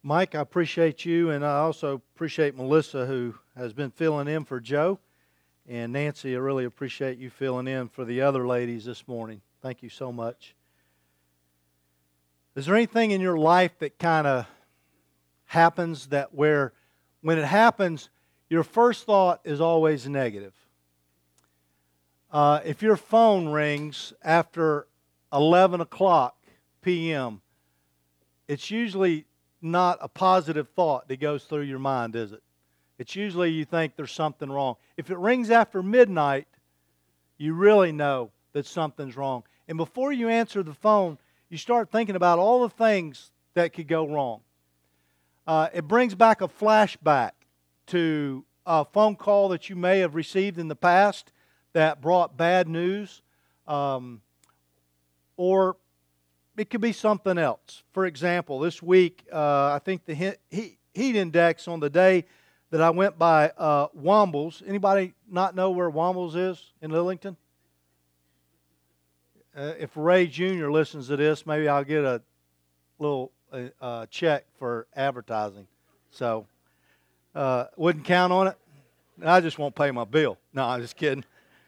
Mike, I appreciate you, and I also appreciate Melissa, who has been filling in for Joe. And Nancy, I really appreciate you filling in for the other ladies this morning. Thank you so much. Is there anything in your life that kind of happens that when it happens, your first thought is always negative? If your phone rings after 11 o'clock p.m., it's usually not a positive thought that goes through your mind, is it? It's usually you think there's something wrong. If it rings after midnight, you really know that something's wrong. And before you answer the phone, you start thinking about all the things that could go wrong. It brings back a flashback to a phone call that you may have received in the past that brought bad news, or it could be something else. For example, this week, I think the heat index on the day that I went by Wombles. Anybody not know where Wombles is in Lillington? If Ray Jr. listens to this, maybe I'll get a little check for advertising. So, wouldn't count on it. I just won't pay my bill. No, I'm just kidding.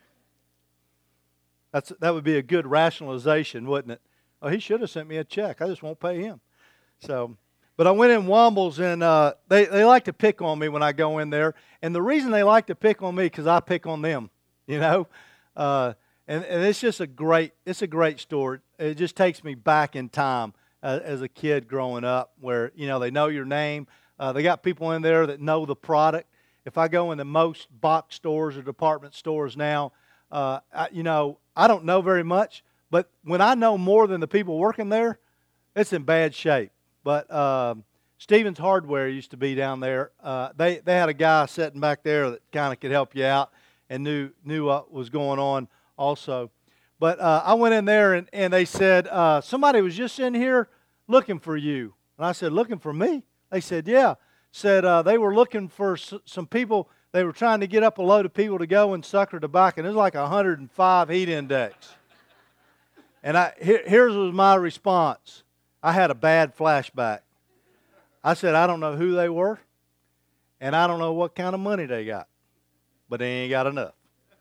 That would be a good rationalization, wouldn't it? Oh, he should have sent me a check. I just won't pay him. So, but I went in Wombles, and they like to pick on me when I go in there. And the reason they like to pick on me because I pick on them, you know. And it's just a great store. It just takes me back in time as a kid growing up, where they know your name. They got people in there that know the product. If I go into most box stores or department stores now, I don't know very much. But when I know more than the people working there, it's in bad shape. But Stevens Hardware used to be down there. They had a guy sitting back there that kind of could help you out and knew what was going on also. But I went in there and they said, somebody was just in here looking for you. And I said, looking for me? They said, yeah. Said they were looking for some people. They were trying to get up a load of people to go and sucker tobacco. And it was like 105 heat index. And here's was my response. I had a bad flashback. I said, I don't know who they were, and I don't know what kind of money they got, but they ain't got enough.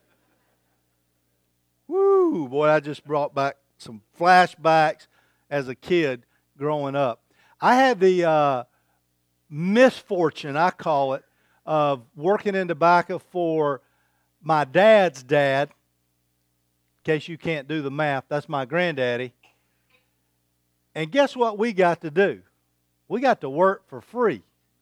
Woo, boy, I just brought back some flashbacks as a kid growing up. I had the misfortune, I call it, of working in tobacco for my dad's dad. In case you can't do the math, that's my granddaddy. And guess what we got to do? We got to work for free.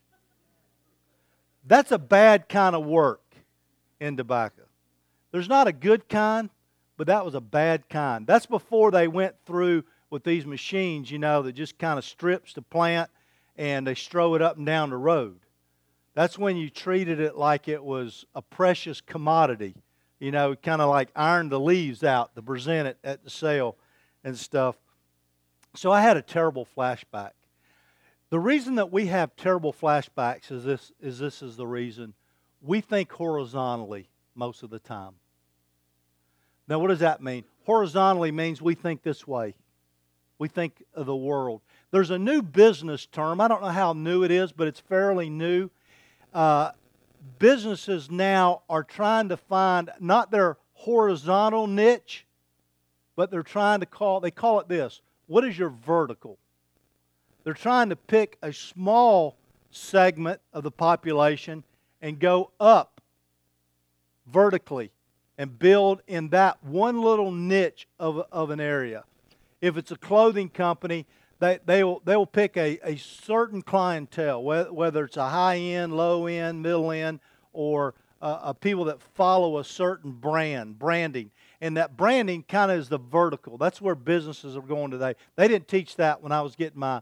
That's a bad kind of work in tobacco. There's not a good kind, but that was a bad kind. That's before they went through with these machines, that just kind of strips the plant and they throw it up and down the road. That's when you treated it like it was a precious commodity. Kind of like iron the leaves out to present it at the sale and stuff. So I had a terrible flashback. The reason that we have terrible flashbacks is this is the reason. We think horizontally most of the time. Now, what does that mean? Horizontally means we think this way. We think of the world. There's a new business term. I don't know how new it is, but it's fairly new. Businesses now are trying to find not their horizontal niche, but they call it this. What is your vertical? They're trying to pick a small segment of the population and go up vertically and build in that one little niche of an area. If it's a clothing company, they will pick a certain clientele, whether it's a high-end, low-end, middle-end, or people that follow a certain branding. And that branding kind of is the vertical. That's where businesses are going today. They didn't teach that when I was getting my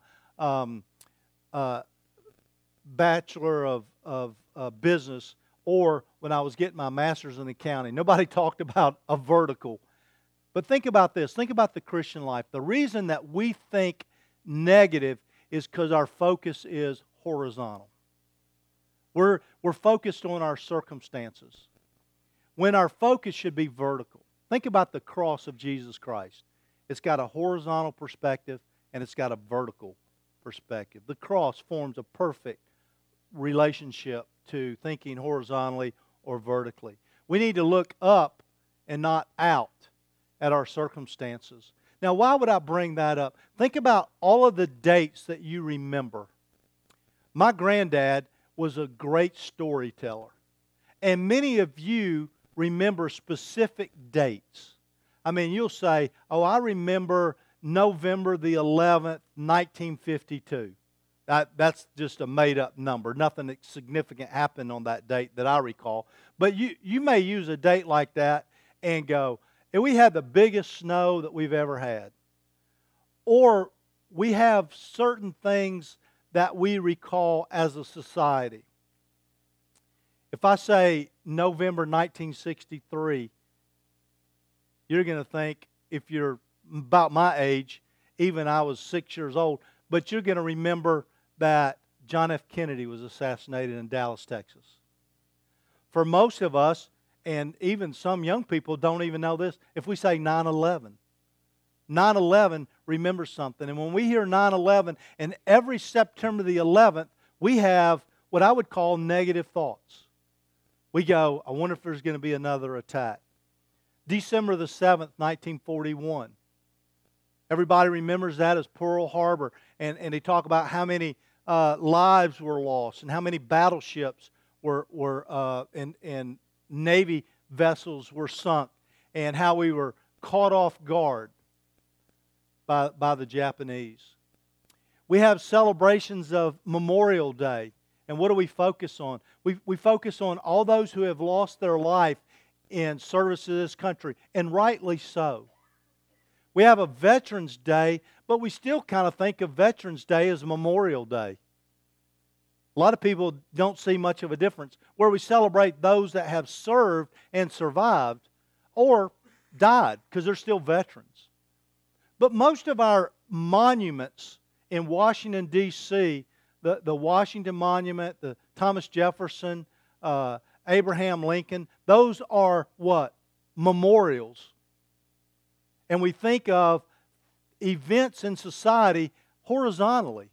Bachelor of Business or when I was getting my Master's in Accounting. Nobody talked about a vertical. But think about this. Think about the Christian life. The reason that we think negative is because our focus is horizontal. We're focused on our circumstances when our focus should be vertical. Think about the cross of Jesus Christ. It's got a horizontal perspective and it's got a vertical perspective. The cross forms a perfect relationship to thinking horizontally or vertically. We need to look up and not out at our circumstances. Now, why would I bring that up? Think about all of the dates that you remember. My granddad was a great storyteller. And many of you remember specific dates. I mean, you'll say, oh, I remember November the 11th, 1952. That's just a made-up number. Nothing significant happened on that date that I recall. But you may use a date like that and go, and we had the biggest snow that we've ever had. Or we have certain things that we recall as a society. If I say November 1963, you're going to think, if you're about my age, even I was 6 years old, but you're going to remember that John F. Kennedy was assassinated in Dallas, Texas. For most of us, and even some young people don't even know this, if we say 9/11, 9/11 remembers something. And when we hear 9/11, and every September the 11th, we have what I would call negative thoughts. We go, I wonder if there's going to be another attack. December the 7th, 1941. Everybody remembers that as Pearl Harbor. And they talk about how many lives were lost and how many battleships and Navy vessels were sunk and how we were caught off guard by the Japanese. We have celebrations of Memorial Day. And what do we focus on? We focus on all those who have lost their life in service to this country, and rightly so. We have a Veterans Day, but we still kind of think of Veterans Day as Memorial Day. A lot of people don't see much of a difference, where we celebrate those that have served and survived or died because they're still veterans. But most of our monuments in Washington, D.C., the Washington Monument, the Thomas Jefferson, Abraham Lincoln, those are what? Memorials. And we think of events in society horizontally.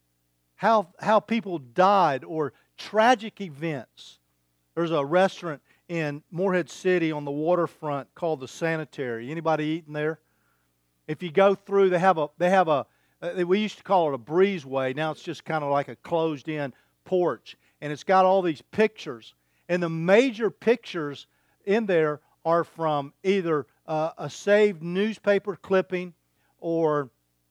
How people died, or tragic events. There's a restaurant in Morehead City on the waterfront called the Sanitary. Anybody eating there? If you go through, they have a we used to call it a breezeway. Now it's just kind of like a closed-in porch. And it's got all these pictures. And the major pictures in there are from either a saved newspaper clipping or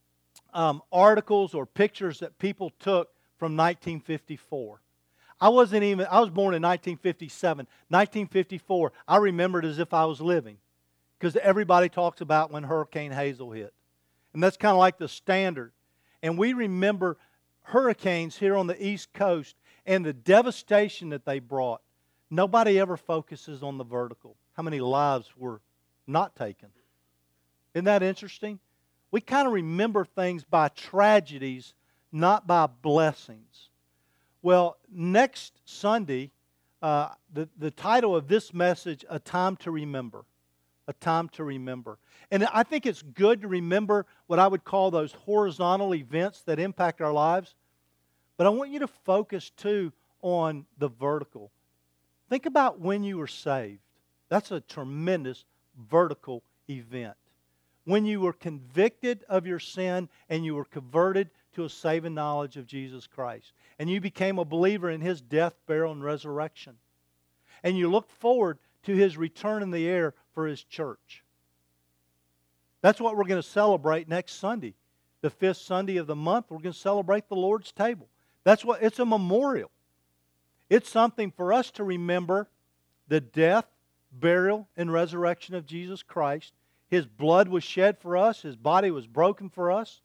articles or pictures that people took from 1954. I was born in 1957. 1954, I remembered as if I was living, because everybody talks about when Hurricane Hazel hit. And that's kind of like the standard. And we remember hurricanes here on the East Coast and the devastation that they brought. Nobody ever focuses on the vertical. How many lives were not taken? Isn't that interesting? We kind of remember things by tragedies, not by blessings. Well, next Sunday, the title of this message, A Time to Remember. A time to remember. And I think it's good to remember what I would call those horizontal events that impact our lives. But I want you to focus too on the vertical. Think about when you were saved. That's a tremendous vertical event. When you were convicted of your sin and you were converted to a saving knowledge of Jesus Christ. And you became a believer in His death, burial, and resurrection. And you look forward to His return in the air for His church. That's what we're going to celebrate next Sunday. The 5th Sunday of the month, we're going to celebrate the Lord's table. It's a memorial. It's something for us to remember the death, burial, and resurrection of Jesus Christ. His blood was shed for us. His body was broken for us.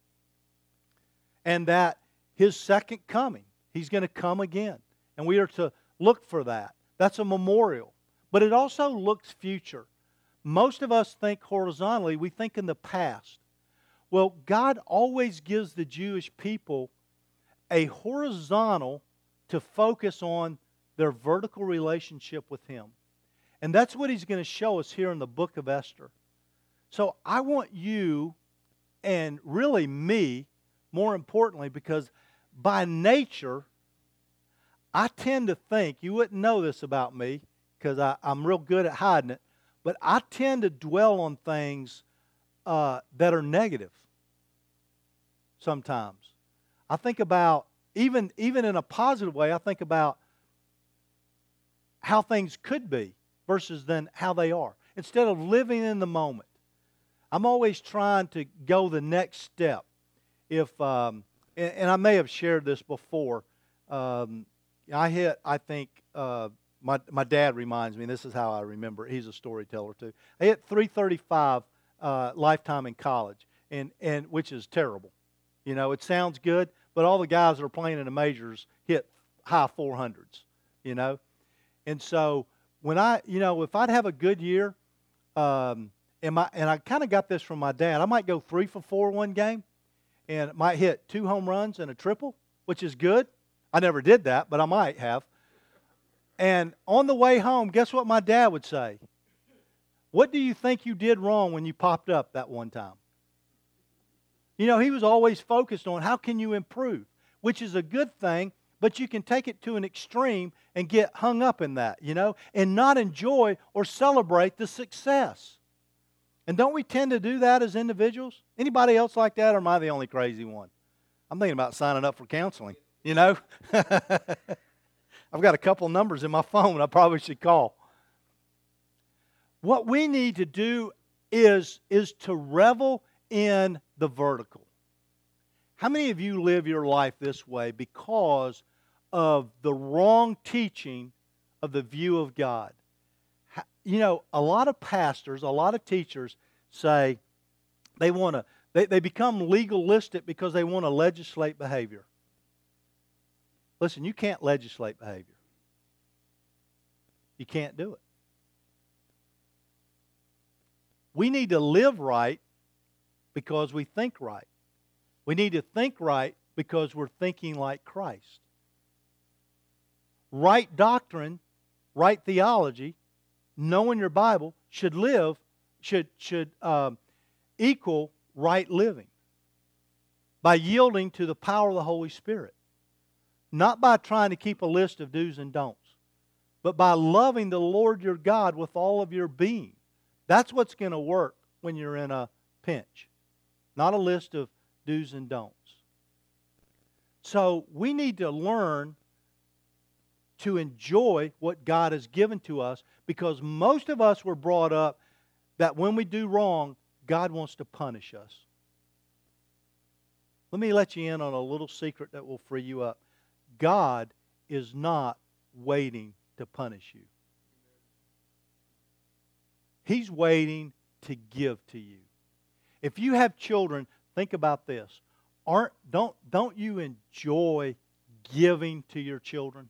And that His second coming, He's going to come again. And we are to look for that. That's a memorial. But it also looks future. Most of us think horizontally. We think in the past. Well, God always gives the Jewish people a horizontal to focus on their vertical relationship with Him. And that's what He's going to show us here in the book of Esther. So I want you, and really me, more importantly, because by nature, I tend to think, you wouldn't know this about me because I'm real good at hiding it, but I tend to dwell on things that are negative sometimes. I think about, even in a positive way, I think about how things could be versus then how they are. Instead of living in the moment, I'm always trying to go the next step. And I may have shared this before. I think my dad reminds me, and this is how I remember it. He's a storyteller too. I hit 335 lifetime in college, and which is terrible. You know, it sounds good, but all the guys that are playing in the majors hit high 400s. You know, and so when if I'd have a good year, and I kind of got this from my dad, I might go 3 for 4 one game, and might hit 2 home runs and a triple, which is good. I never did that, but I might have. And on the way home, guess what my dad would say? What do you think you did wrong when you popped up that one time? You know, he was always focused on how can you improve, which is a good thing, but you can take it to an extreme and get hung up in that, you know, and not enjoy or celebrate the success. And don't we tend to do that as individuals? Anybody else like that, or am I the only crazy one? I'm thinking about signing up for counseling, you know. I've got a couple numbers in my phone I probably should call. What we need to do is to revel in the vertical. How many of you live your life this way because of the wrong teaching of the view of God? You know, a lot of pastors, a lot of teachers say they become legalistic because they want to legislate behavior. Listen, you can't legislate behavior. You can't do it. We need to live right because we think right. We need to think right because we're thinking like Christ. Right doctrine, right theology, knowing your Bible should equal right living by yielding to the power of the Holy Spirit. Not by trying to keep a list of do's and don'ts, but by loving the Lord your God with all of your being. That's what's going to work when you're in a pinch. Not a list of do's and don'ts. So we need to learn to enjoy what God has given to us, because most of us were brought up that when we do wrong, God wants to punish us. Let me let you in on a little secret that will free you up. God is not waiting to punish you. He's waiting to give to you. If you have children, think about this. Don't you enjoy giving to your children?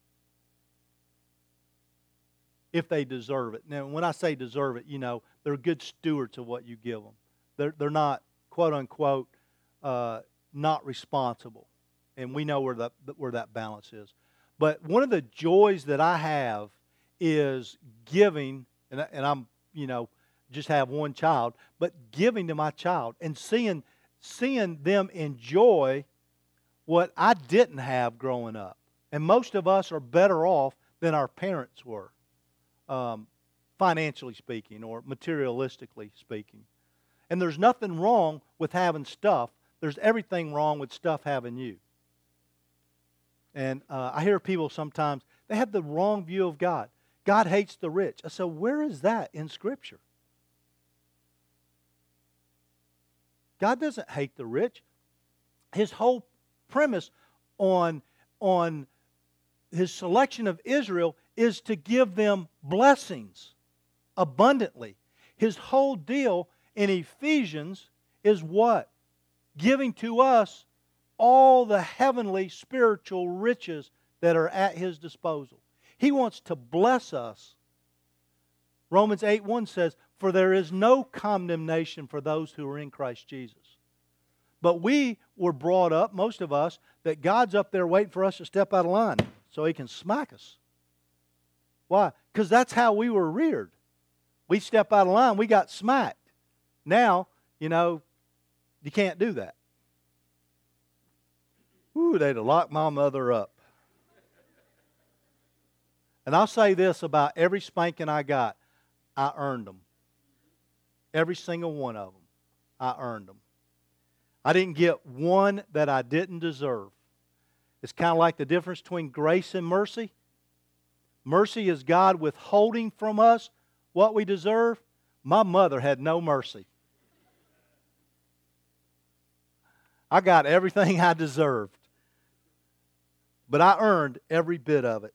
If they deserve it. Now, when I say deserve it, you know, they're good stewards of what you give them. They're not, quote unquote, not responsible. And we know where that balance is. But one of the joys that I have is giving, and I'm, you know, just have one child, but giving to my child and seeing them enjoy what I didn't have growing up. And most of us are better off than our parents were, financially speaking or materialistically speaking. And there's nothing wrong with having stuff. There's everything wrong with stuff having you. And I hear people sometimes, they have the wrong view of God. God hates the rich. I said, where is that in Scripture? God doesn't hate the rich. His whole premise on His selection of Israel is to give them blessings abundantly. His whole deal in Ephesians is what? Giving to us all the heavenly spiritual riches that are at His disposal. He wants to bless us. Romans 8:1 says, "For there is no condemnation for those who are in Christ Jesus." But we were brought up, most of us, that God's up there waiting for us to step out of line so He can smack us. Why? Because that's how we were reared. We step out of line, we got smacked. Now, you know, you can't do that. Woo, they'd have locked my mother up. And I'll say this about every spanking I got, I earned them. Every single one of them, I earned them. I didn't get one that I didn't deserve. It's kind of like the difference between grace and mercy. Mercy is God withholding from us what we deserve. My mother had no mercy. I got everything I deserved. But I earned every bit of it.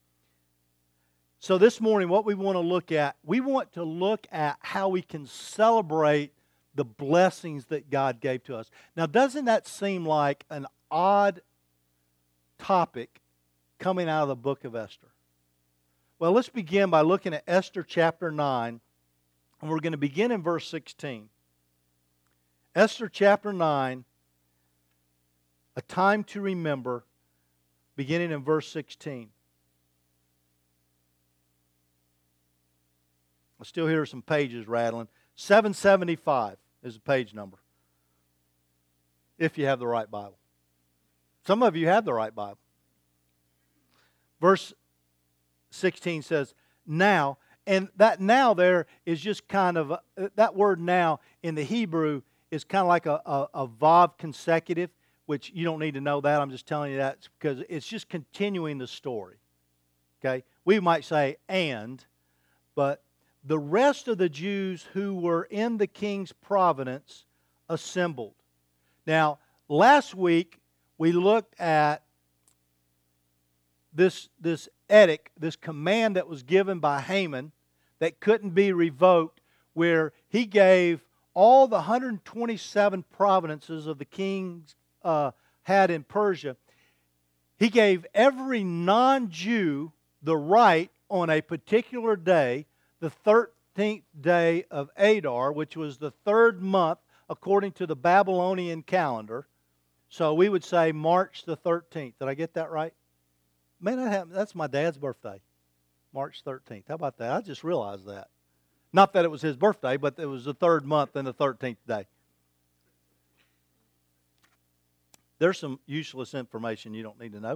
So this morning, what we want to look at how we can celebrate the blessings that God gave to us. Now, doesn't that seem like an odd topic coming out of the book of Esther? Well, let's begin by looking at Esther chapter 9, and we're going to begin in verse 16. Esther chapter 9, a time to remember, beginning in verse 16. I still hear some pages rattling. 775 is the page number, if you have the right Bible. Some of you have the right Bible. Verse 16 says, now, and that now there is just kind of, that word now in the Hebrew is kind of like a vav consecutive, which you don't need to know that. I'm just telling you that because it's just continuing the story. Okay? We might say and, but the rest of the Jews who were in the king's providence assembled. Now, last week we looked at this edict, this command that was given by Haman that couldn't be revoked, where he gave all the 127 provinces of the kings had in Persia. He gave every non-Jew the right on a particular day, the 13th day of Adar, which was the third month according to the Babylonian calendar. So we would say March the 13th. Did I get that right? Man, that's my dad's birthday, March 13th. How about that? I just realized that. Not that it was his birthday, but it was the third month and the 13th day. There's some useless information you don't need to know.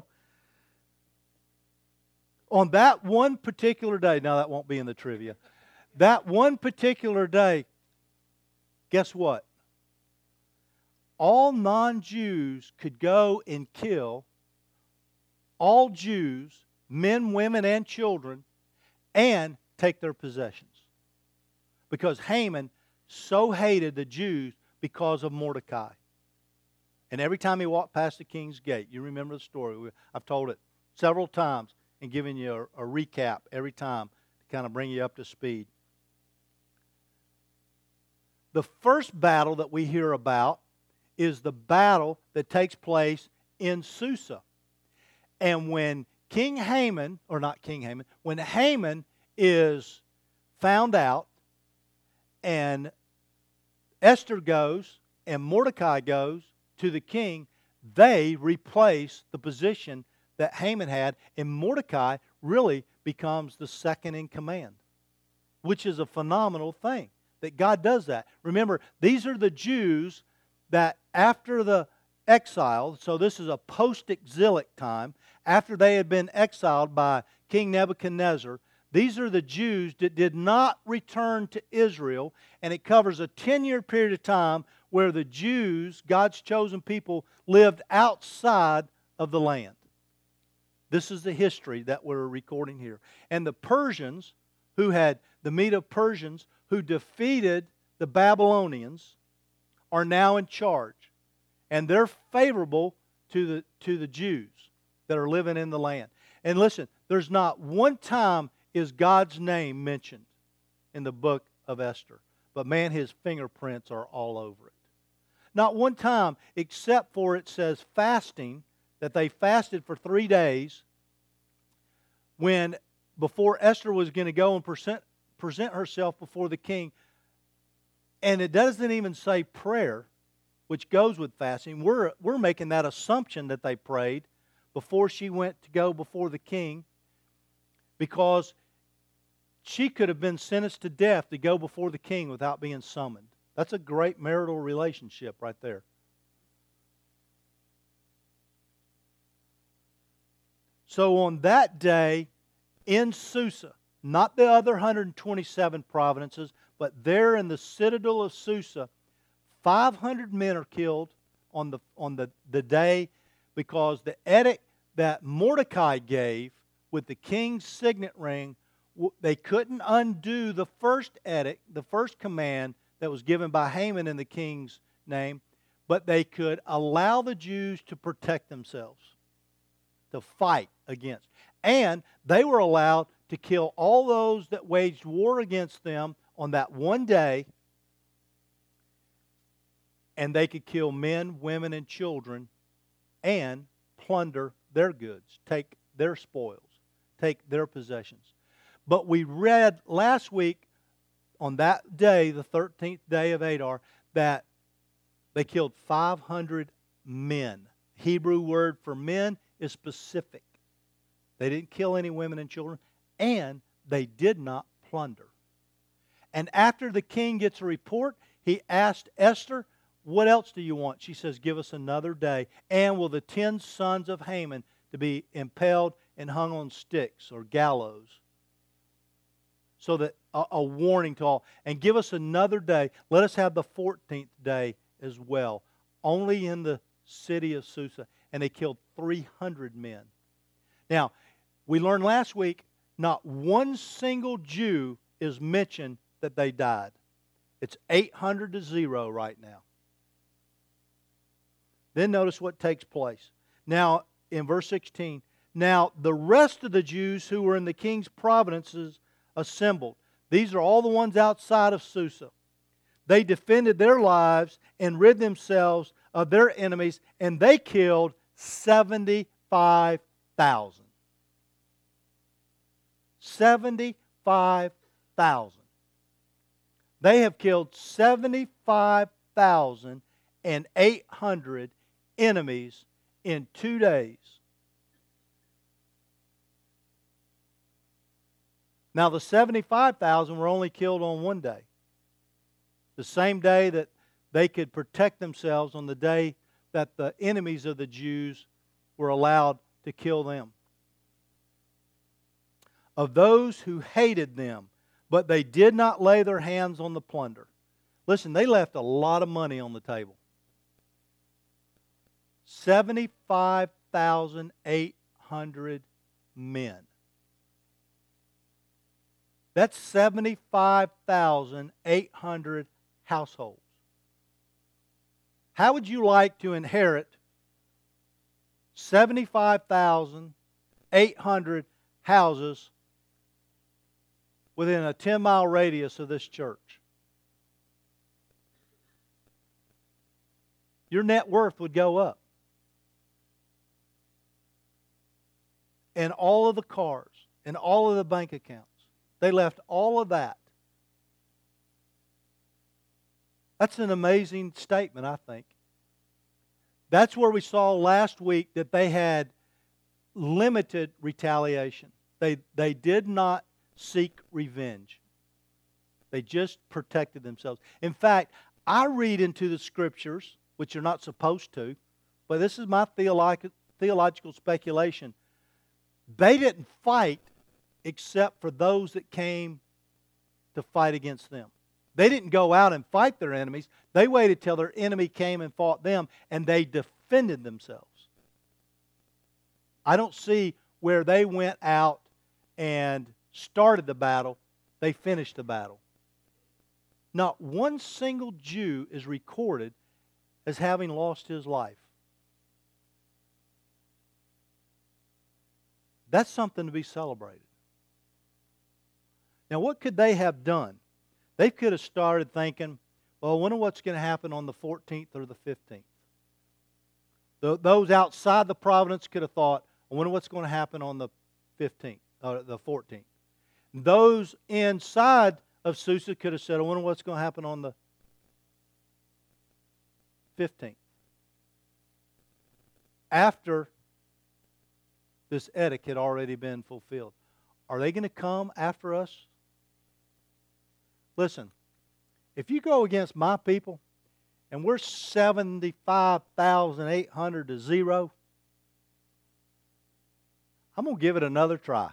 On that one particular day, now that won't be in the trivia, that one particular day, guess what? All non-Jews could go and kill all Jews, men, women, and children, and take their possessions. Because Haman so hated the Jews because of Mordecai. And every time he walked past the king's gate, you remember the story. I've told it several times and giving you a recap every time to kind of bring you up to speed. The first battle that we hear about is the battle that takes place in Susa. And when when Haman is found out and Esther goes and Mordecai goes to the king, they replace the position that Haman had, and Mordecai really becomes the second in command, which is a phenomenal thing that God does that. Remember, these are the Jews that after the exile, so this is a post-exilic time, after they had been exiled by King Nebuchadnezzar, these are the Jews that did not return to Israel, and it covers a 10-year period of time where the Jews, God's chosen people, lived outside of the land. This is the history that we're recording here. And the Persians, the Medo-Persians, who defeated the Babylonians, are now in charge. And they're favorable to the Jews that are living in the land. And listen, there's not one time is God's name mentioned in the book of Esther. But man, His fingerprints are all over it. Not one time, except for it says fasting, that they fasted for 3 days before Esther was going to go and present herself before the king. And it doesn't even say prayer, which goes with fasting. We're making that assumption that they prayed before she went to go before the king, because she could have been sentenced to death to go before the king without being summoned. That's a great marital relationship right there. So on that day in Susa, not the other 127 provinces, but there in the citadel of Susa, 500 men are killed on the day, because the edict that Mordecai gave with the king's signet ring, they couldn't undo the first edict, the first command that was given by Haman in the king's name, but they could allow the Jews to protect themselves, to fight against. And they were allowed to kill all those that waged war against them on that one day, and they could kill men, women, and children and plunder their goods, take their spoils, take their possessions. But we read last week on that day, the 13th day of Adar, that they killed 500 men. Hebrew word for men is specific. They didn't kill any women and children, and they did not plunder. And after the king gets a report, he asked Esther, "What else do you want?" She says, "Give us another day. And will the 10 sons of Haman to be impaled and hung on sticks or gallows?" So that a warning to all. And give us another day. Let us have the 14th day as well. Only in the city of Susa. And they killed 300 men. Now, we learned last week, not one single Jew is mentioned that they died. It's 800 to 0 right now. Then notice what takes place. Now, in verse 16, now the rest of the Jews who were in the king's provinces assembled. These are all the ones outside of Susa. They defended their lives and rid themselves of their enemies, and they killed 75,000. 75,000. They have killed 75,800 enemies in 2 days. Now the 75,000 were only killed on one day. The same day that they could protect themselves, on the day that the enemies of the Jews were allowed to kill them. Of those who hated them, but they did not lay their hands on the plunder. Listen, they left a lot of money on the table. 75,800 men. That's 75,800 households. How would you like to inherit 75,800 houses within a 10-mile radius of this church? Your net worth would go up. And all of the cars, and all of the bank accounts. They left all of that. That's an amazing statement, I think. That's where we saw last week that they had limited retaliation. They did not seek revenge. They just protected themselves. In fact, I read into the Scriptures, which you're not supposed to, but this is my theological speculation. They didn't fight except for those that came to fight against them. They didn't go out and fight their enemies. They waited till their enemy came and fought them, and they defended themselves. I don't see where they went out and started the battle. They finished the battle. Not one single Jew is recorded as having lost his life. That's something to be celebrated. Now, what could they have done? They could have started thinking, well, I wonder what's going to happen on the 14th or the 15th. Those outside the province could have thought, I wonder what's going to happen on the 15th or the 14th. Those inside of Susa could have said, I wonder what's going to happen on the 15th. After this edict had already been fulfilled. Are they going to come after us? Listen, if you go against my people and we're 75,800 to 0, I'm going to give it another try.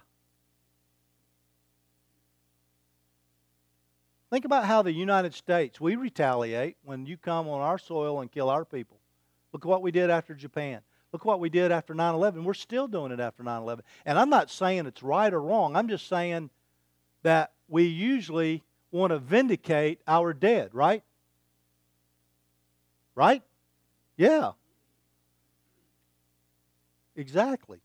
Think about how the United States, we retaliate when you come on our soil and kill our people. Look what we did after Japan. Look what we did after 9/11. We're still doing it after 9/11. And I'm not saying it's right or wrong. I'm just saying that we usually want to vindicate our dead, right? Right? Yeah. Exactly.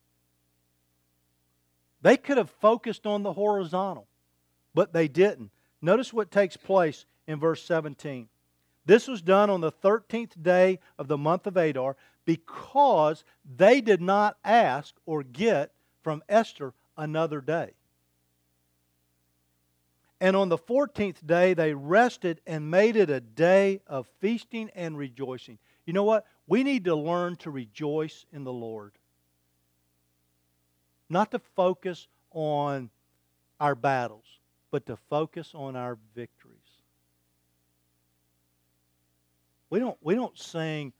They could have focused on the horizontal, but they didn't. Notice what takes place in verse 17. This was done on the 13th day of the month of Adar because they did not ask or get from Esther another day. And on the 14th day they rested and made it a day of feasting and rejoicing. You know what? We need to learn to rejoice in the Lord. Not to focus on our battles, but to focus on our victories. We don't sing,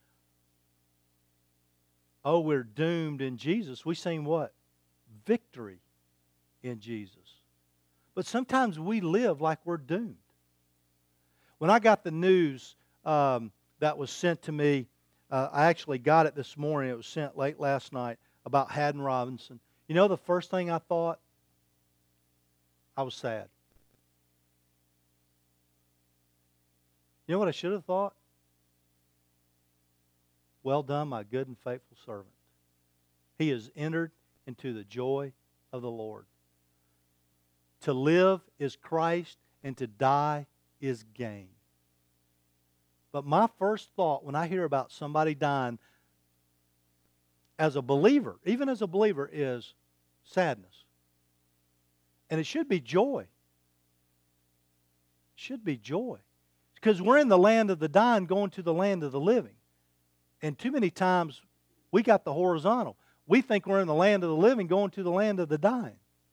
oh, we're doomed in Jesus. We sing what? Victory in Jesus. But sometimes we live like we're doomed. When I got the news that was sent to me, I actually got it this morning. It was sent late last night about Haddon Robinson. You know the first thing I thought? I was sad. You know what I should have thought? Well done, my good and faithful servant. He has entered into the joy of the Lord. To live is Christ, and to die is gain. But my first thought when I hear about somebody dying as a believer, even as a believer, is sadness. And it should be joy. It should be joy. Because we're in the land of the dying going to the land of the living. And too many times we got the horizontal. We think we're in the land of the living going to the land of the dying.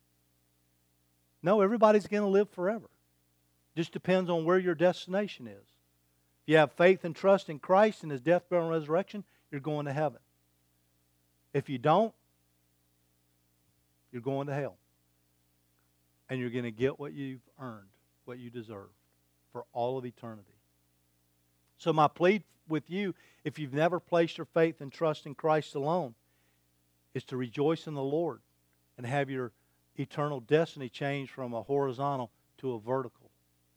No, everybody's going to live forever. Just depends on where your destination is. If you have faith and trust in Christ and His death, burial, and resurrection, you're going to heaven. If you don't, you're going to hell. And you're going to get what you've earned, what you deserve for all of eternity. So my plea with you, if you've never placed your faith and trust in Christ alone, is to rejoice in the Lord and have your eternal destiny change from a horizontal to a vertical.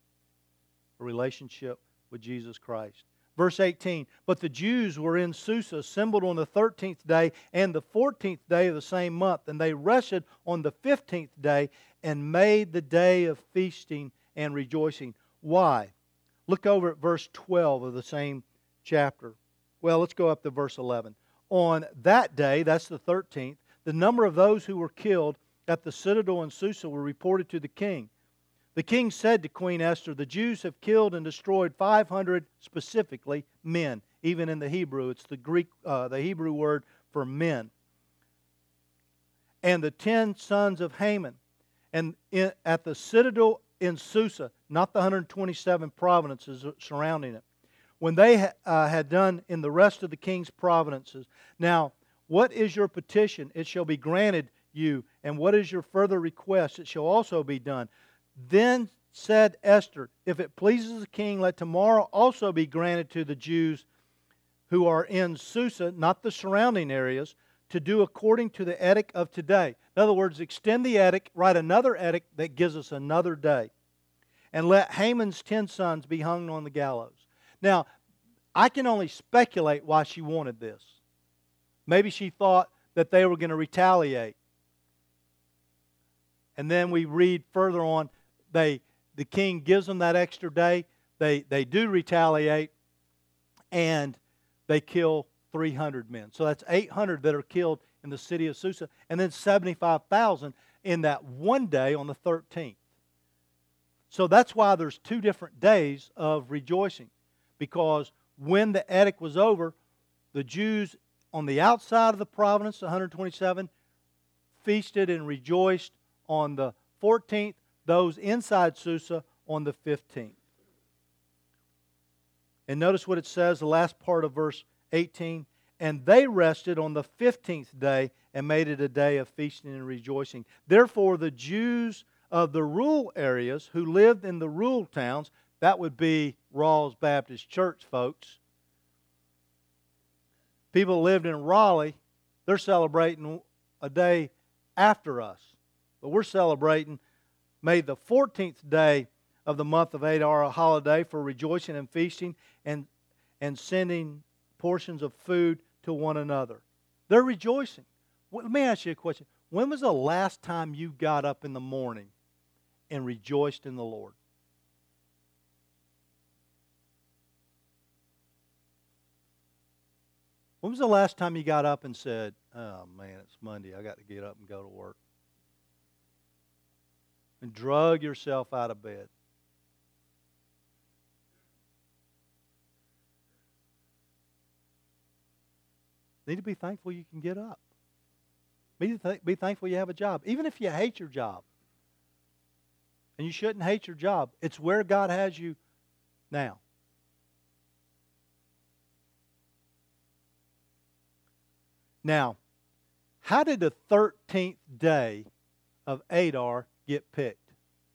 A relationship with Jesus Christ. Verse 18, but the Jews were in Susa, assembled on the 13th day and the 14th day of the same month, and they rested on the 15th day and made the day of feasting and rejoicing. Why? Look over at verse 12 of the same chapter. Well, let's go up to verse 11. On that day, that's the 13th, the number of those who were killed at the citadel in Susa were reported to the king. The king said to Queen Esther, the Jews have killed and destroyed 500 specifically men. Even in the Hebrew, it's the Hebrew word for men. And the 10 sons of Haman. And at the citadel in Susa, not the 127 provinces surrounding it, when they had done in the rest of the king's provinces. Now, what is your petition? It shall be granted you. And what is your further request? It shall also be done. Then said Esther, if it pleases the king, let tomorrow also be granted to the Jews who are in Susa, not the surrounding areas, to do according to the edict of today. In other words, extend the edict, write another edict that gives us another day. And let Haman's 10 sons be hung on the gallows. Now, I can only speculate why she wanted this. Maybe she thought that they were going to retaliate. And then we read further on, the king gives them that extra day. They do retaliate, and they kill 300 men. So that's 800 that are killed in the city of Susa, and then 75,000 in that one day on the 13th. So that's why there's 2 different days of rejoicing. Because when the edict was over, the Jews on the outside of the province, 127, feasted and rejoiced on the 14th, those inside Susa on the 15th. And notice what it says, the last part of verse 18. And they rested on the 15th day and made it a day of feasting and rejoicing. Therefore, the Jews of the rural areas who lived in the rural towns, that would be Rawls Baptist Church folks, people who lived in Raleigh, they're celebrating a day after us. But we're celebrating, made the 14th day of the month of Adar a holiday for rejoicing and feasting and sending portions of food to one another. They're rejoicing. Let me ask you a question. When was the last time you got up in the morning and rejoiced in the Lord? When was the last time you got up and said, oh man, it's Monday, I got to get up and go to work? And drug yourself out of bed. Need to be thankful you can get up. Be thankful you have a job. Even if you hate your job. And you shouldn't hate your job. It's where God has you now. Now, how did the 13th day of Adar get picked?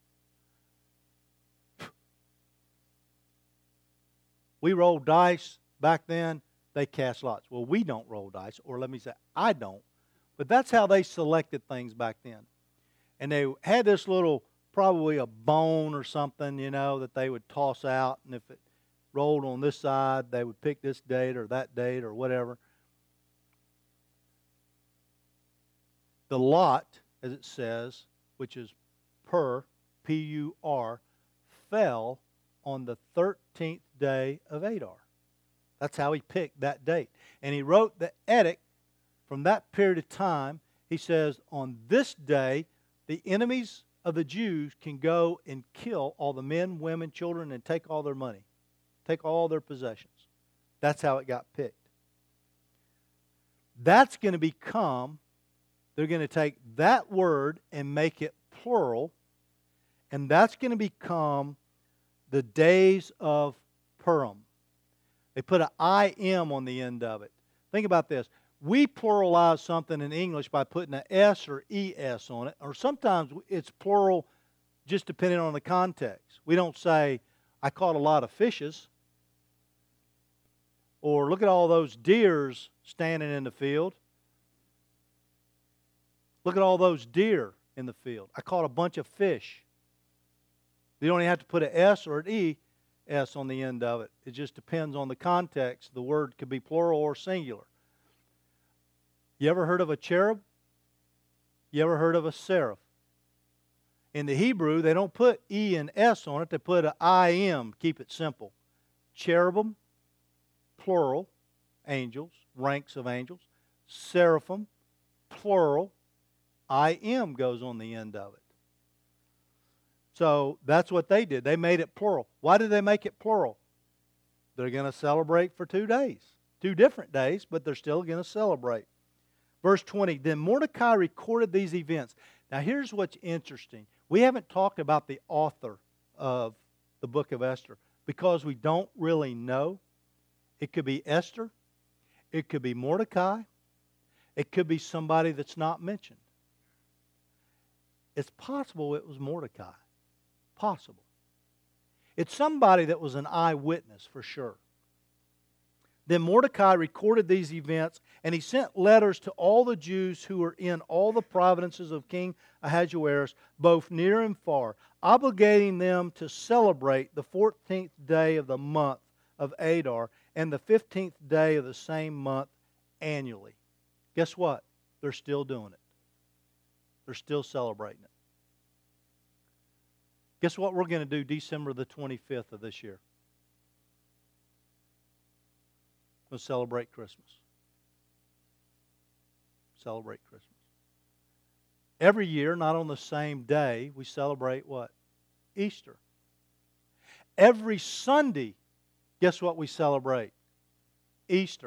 We rolled dice back then. They cast lots. Well, we don't roll dice, or let me say, I don't. But that's how they selected things back then. And they had this little, probably a bone or something, that they would toss out. And if it rolled on this side, they would pick this date or that date or whatever. The lot, as it says, which is P-U-R, fell on the 13th day of Adar. That's how he picked that date. And he wrote the edict from that period of time. He says, on this day, the enemies of the Jews can go and kill all the men, women, children, and take all their money. Take all their possessions. That's how it got picked. That's going to become, they're going to take that word and make it plural, and that's going to become the days of Purim. They put an I-M on the end of it. Think about this. We pluralize something in English by putting an S or ES on it, or sometimes it's plural just depending on the context. We don't say, I caught a lot of fishes, or look at all those deers standing in the field. Look at all those deer in the field. I caught a bunch of fish. You don't even have to put an S or an ES on the end of it. It just depends on the context. The word could be plural or singular. You ever heard of a cherub? You ever heard of a seraph? In the Hebrew, they don't put E and S on it. They put an I-M. Keep it simple. Cherubim, plural, angels, ranks of angels. Seraphim, plural, I-M goes on the end of it. So that's what they did. They made it plural. Why did they make it plural? They're going to celebrate for 2 days. 2 different days, but they're still going to celebrate. Verse 20, then Mordecai recorded these events. Now here's what's interesting. We haven't talked about the author of the book of Esther because we don't really know. It could be Esther. It could be Mordecai. It could be somebody that's not mentioned. It's possible it was Mordecai. Possible. It's somebody that was an eyewitness for sure. Then Mordecai recorded these events, and he sent letters to all the Jews who were in all the provinces of King Ahasuerus, both near and far, obligating them to celebrate the 14th day of the month of Adar and the 15th day of the same month annually. Guess what? They're still doing it. They're still celebrating it. Guess what we're going to do December the 25th of this year? We'll celebrate Christmas. Celebrate Christmas. Every year, not on the same day, we celebrate what? Easter. Every Sunday, guess what we celebrate? Easter.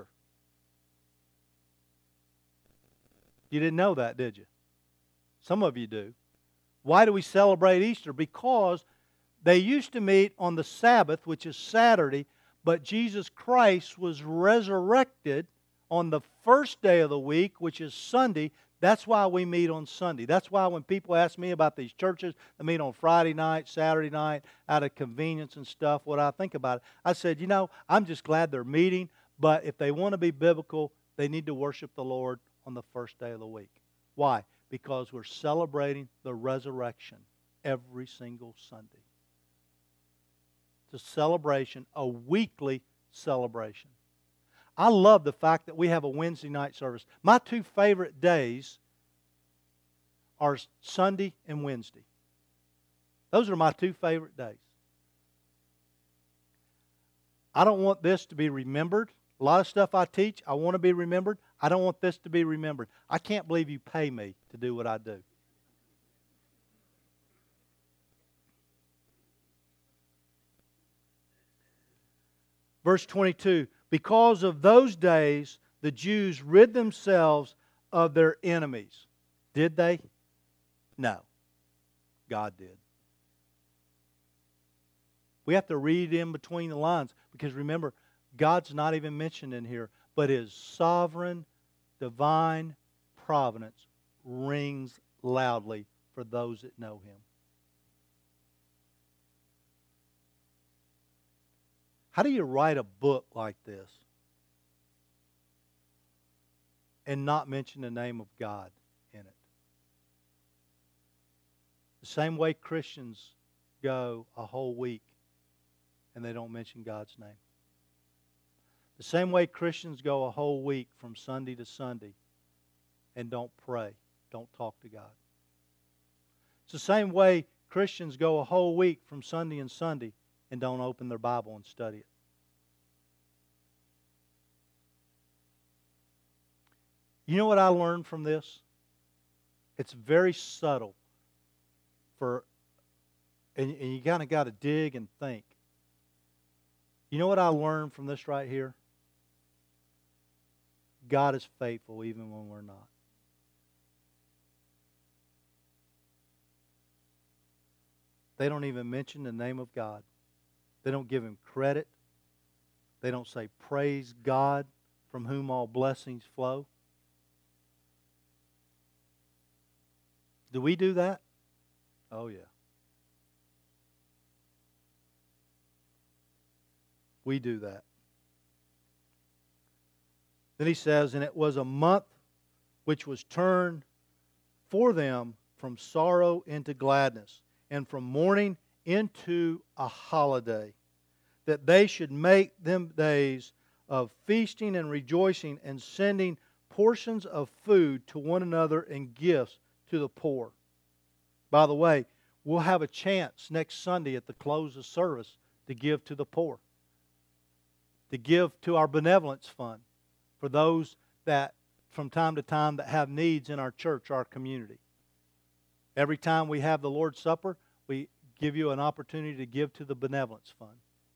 You didn't know that, did you? Some of you do. Why do we celebrate Easter? Because they used to meet on the Sabbath, which is Saturday, but Jesus Christ was resurrected on the first day of the week, which is Sunday. That's why we meet on Sunday. That's why when people ask me about these churches that meet on Friday night, Saturday night, out of convenience and stuff, what I think about it, I said, I'm just glad they're meeting, but if they want to be biblical, they need to worship the Lord on the first day of the week. Why? Because we're celebrating the resurrection every single Sunday. It's a celebration, a weekly celebration. I love the fact that we have a Wednesday night service. My two favorite days are Sunday and Wednesday. Those are my two favorite days. I don't want this to be remembered. A lot of stuff I teach, I want to be remembered. I don't want this to be remembered. I can't believe you pay me to do what I do. Verse 22, because of those days, the Jews rid themselves of their enemies. Did they? No. God did. We have to read in between the lines because remember, God's not even mentioned in here, but His sovereign, divine providence rings loudly for those that know Him. How do you write a book like this and not mention the name of God in it? The same way Christians go a whole week and they don't mention God's name. The same way Christians go a whole week from Sunday to Sunday and don't pray, don't talk to God. It's the same way Christians go a whole week from Sunday and Sunday and don't open their Bible and study it. You know what I learned from this? It's very subtle. And you kind of got to dig and think. You know what I learned from this right here? God is faithful even when we're not. They don't even mention the name of God. They don't give Him credit. They don't say, praise God from whom all blessings flow. Do we do that? Oh, yeah. We do that. Then he says, and it was a month which was turned for them from sorrow into gladness, and from mourning into a holiday, that they should make them days of feasting and rejoicing, and sending portions of food to one another and gifts to the poor. By the way, we'll have a chance next Sunday at the close of service to give to the poor, to give to our benevolence fund for those that from time to time that have needs in our church, our community. Every time we have the Lord's Supper, we give you an opportunity to give to the benevolence fund.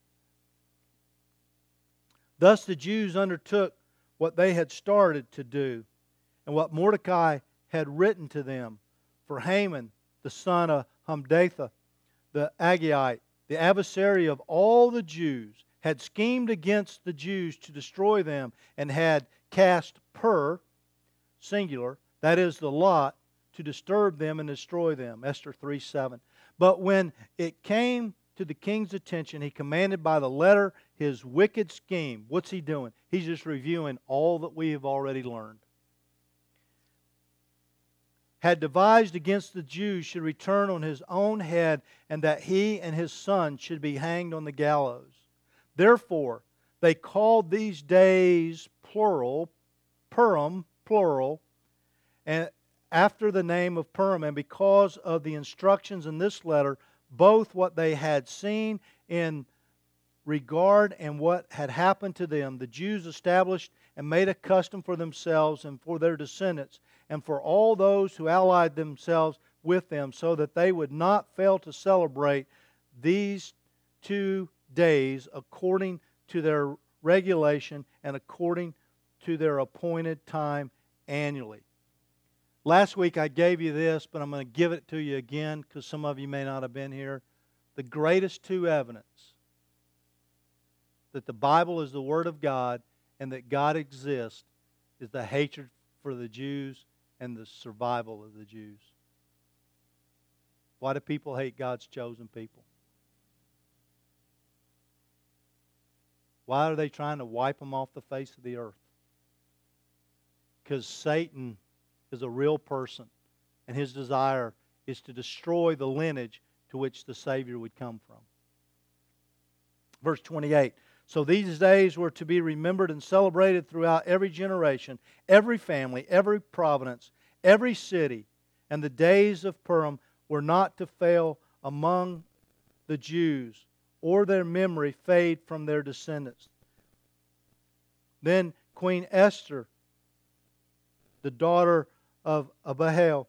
Thus the Jews undertook what they had started to do, and what Mordecai had written to them. For Haman, the son of Hammedatha, the Agagite, the adversary of all the Jews, had schemed against the Jews to destroy them, and had cast singular, that is the lot, to disturb them and destroy them. Esther 3:7. But when it came to the king's attention, he commanded by the letter his wicked scheme. What's he doing? He's just reviewing all that we have already learned. Had devised against the Jews should return on his own head, and that he and his son should be hanged on the gallows. Therefore, they called these days plural, Purim, plural, and after the name of Purim, and because of the instructions in this letter, both what they had seen in regard and what had happened to them, the Jews established and made a custom for themselves and for their descendants, and for all those who allied themselves with them, so that they would not fail to celebrate these 2 days according to their regulation and according to their appointed time annually. Last week I gave you this, but I'm going to give it to you again because some of you may not have been here. The greatest 2 evidence that the Bible is the Word of God and that God exists is the hatred for the Jews and the survival of the Jews. Why do people hate God's chosen people? Why are they trying to wipe them off the face of the earth? Because Satan is a real person, and his desire is to destroy the lineage to which the Savior would come from. Verse 28, so these days were to be remembered and celebrated throughout every generation, every family, every province, every city, and the days of Purim were not to fail among the Jews, or their memory fade from their descendants. Then Queen Esther, the daughter of Abihail,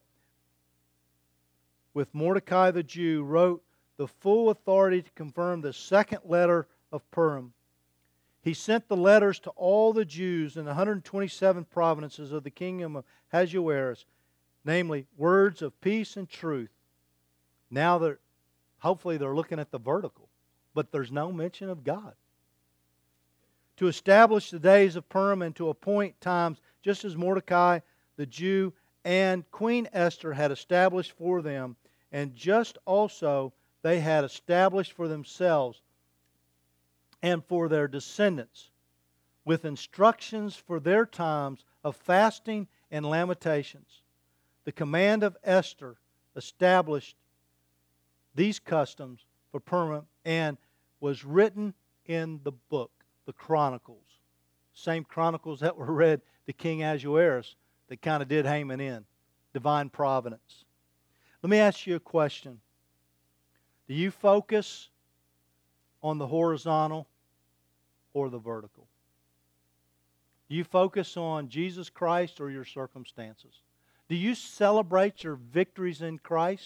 with Mordecai the Jew, wrote the full authority to confirm the second letter of Purim. He sent the letters to all the Jews in the 127 provinces of the kingdom of Ahasuerus, namely words of peace and truth. Now hopefully they're looking at the vertical, but there's no mention of God. To establish the days of Purim and to appoint times, just as Mordecai the Jew and Queen Esther had established for them, and just also they had established for themselves and for their descendants, with instructions for their times of fasting and lamentations. The command of Esther established these customs for Purim and was written in the book, the Chronicles. Same Chronicles that were read to King Ahasuerus that kind of did Haman in. Divine providence. Let me ask you a question. Do you focus on the horizontal or the vertical? Do you focus on Jesus Christ or your circumstances? Do you celebrate your victories in Christ?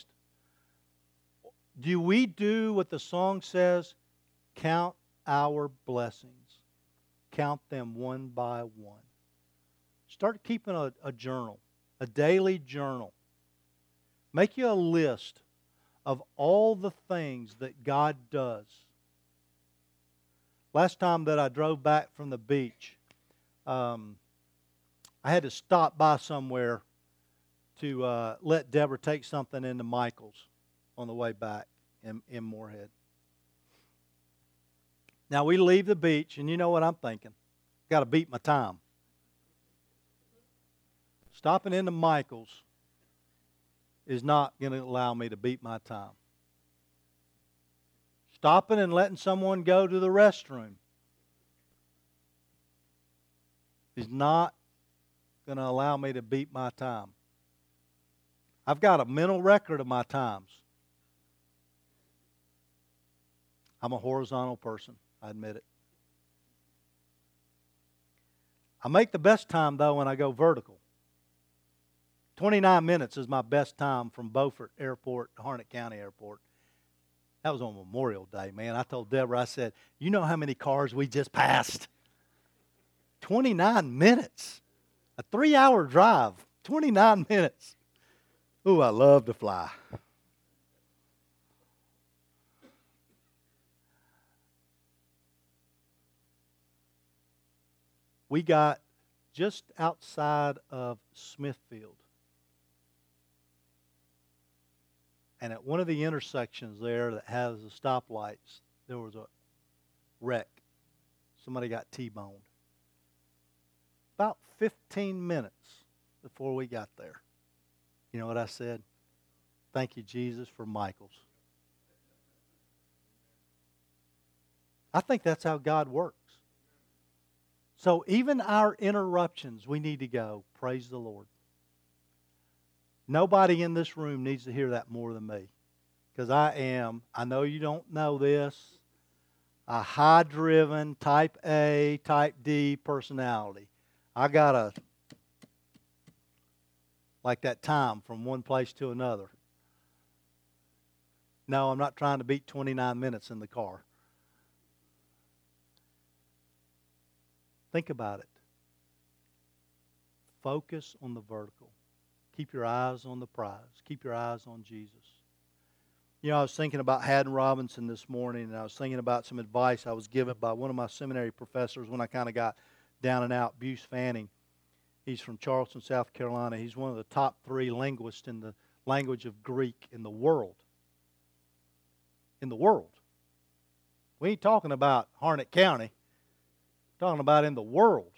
Do we do what the song says? Count our blessings. Count them one by one. Start keeping a journal, a daily journal. Make you a list of all the things that God does. Last time that I drove back from the beach, I had to stop by somewhere to let Deborah take something into Michael's on the way back in Moorhead. Now we leave the beach, and you know what I'm thinking. Got to beat my time. Stopping into Michael's is not going to allow me to beat my time. Stopping and letting someone go to the restroom is not going to allow me to beat my time. I've got a mental record of my times. I'm a horizontal person, I admit it. I make the best time, though, when I go vertical. 29 minutes is my best time from Beaufort Airport to Harnett County Airport. That was on Memorial Day, man. I told Deborah, I said, you know how many cars we just passed? 29 minutes. A 3-hour drive. 29 minutes. Ooh, I love to fly. We got just outside of Smithfield. And at one of the intersections there that has the stoplights, there was a wreck. Somebody got T-boned. About 15 minutes before we got there. You know what I said? Thank you, Jesus, for Michael's. I think that's how God works. So even our interruptions, we need to go, praise the Lord. Nobody in this room needs to hear that more than me. Because I know you don't know this, a high-driven, type A, type D personality. I got like that time from one place to another. No, I'm not trying to beat 29 minutes in the car. Think about it. Focus on the vertical. Keep your eyes on the prize. Keep your eyes on Jesus. You know, I was thinking about Haddon Robinson this morning, and I was thinking about some advice I was given by one of my seminary professors when I kind of got down and out, Buse Fanning. He's from Charleston, South Carolina. He's one of the top 3 linguists in the language of Greek in the world. In the world. We ain't talking about Harnett County. We're talking about in the world.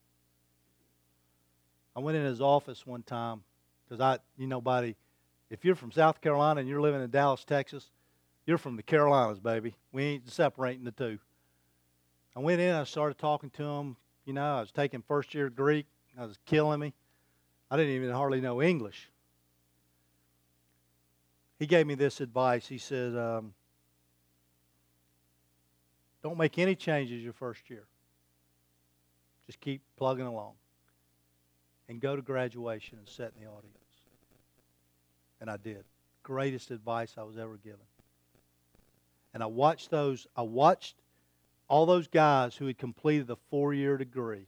I went in his office one time because if you're from South Carolina and you're living in Dallas, Texas, you're from the Carolinas, baby. We ain't separating the two. I went in, I started talking to him. I was taking first year Greek. I was killing me. I didn't even hardly know English. He gave me this advice. He said, don't make any changes your first year. Just keep plugging along. And go to graduation and sit in the audience. And I did. Greatest advice I was ever given. And I watched all those guys who had completed the 4-year degree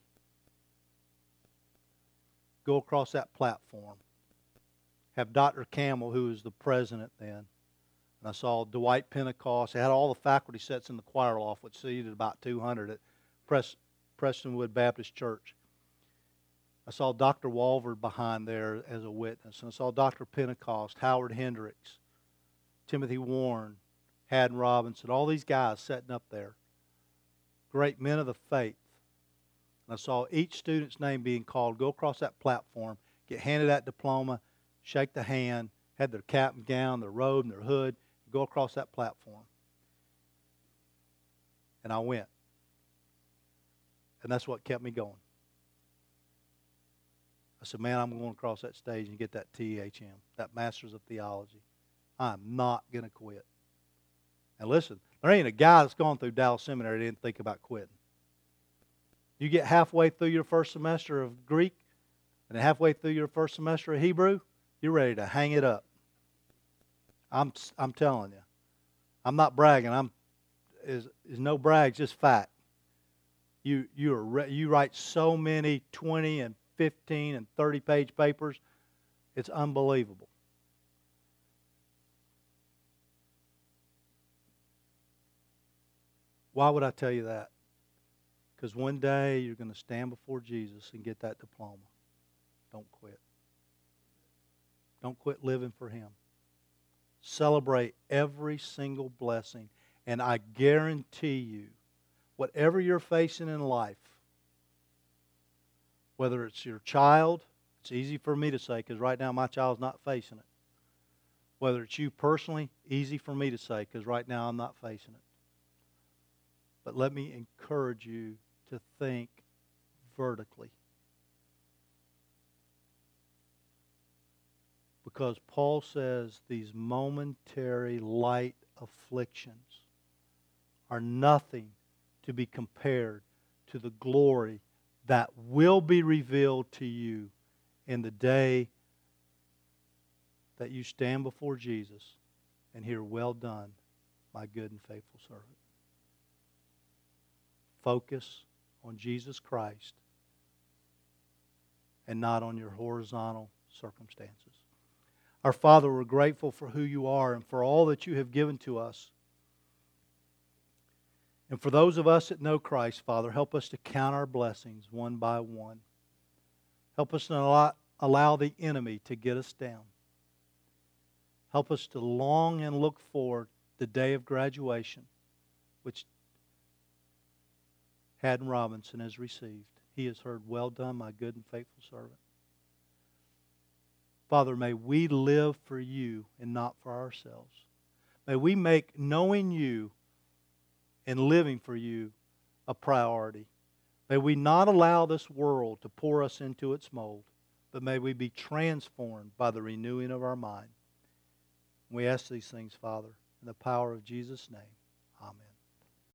go across that platform. Have Dr. Campbell, who was the president then. And I saw Dwight Pentecost. They had all the faculty sets in the choir loft, which seated about 200 at Prestonwood Baptist Church. I saw Dr. Walford behind there as a witness. And I saw Dr. Pentecost, Howard Hendricks, Timothy Warren, Haddon Robinson, all these guys sitting up there. Great men of the faith. And I saw each student's name being called, go across that platform, get handed that diploma, shake the hand, had their cap and gown, their robe and their hood, go across that platform. And I went. And that's what kept me going. I said, man, I'm going across that stage and get that THM, that Master's of Theology. I'm not going to quit. And listen, there ain't a guy that's gone through Dallas Seminary that didn't think about quitting. You get halfway through your first semester of Greek and halfway through your first semester of Hebrew, you're ready to hang it up. I'm telling you. I'm not bragging. Is no brag, just fact. You write so many 20 and 15 and 30-page papers. It's unbelievable. Why would I tell you that? Because one day you're going to stand before Jesus and get that diploma. Don't quit. Don't quit living for Him. Celebrate every single blessing. And I guarantee you, whatever you're facing in life, whether it's your child, it's easy for me to say because right now my child's not facing it. Whether it's you personally, easy for me to say because right now I'm not facing it. But let me encourage you to think vertically. Because Paul says these momentary light afflictions are nothing to be compared to the glory that will be revealed to you in the day that you stand before Jesus and hear, well done, my good and faithful servant. Focus on Jesus Christ and not on your horizontal circumstances. Our Father, we're grateful for who you are and for all that you have given to us. And for those of us that know Christ, Father, help us to count our blessings one by one. Help us to not allow the enemy to get us down. Help us to long and look forward to the day of graduation, which Haddon Robinson has received. He has heard, well done, my good and faithful servant. Father, may we live for you and not for ourselves. May we make knowing you and living for you a priority. May we not allow this world to pour us into its mold, but may we be transformed by the renewing of our mind. We ask these things, Father, in the power of Jesus' name. Amen.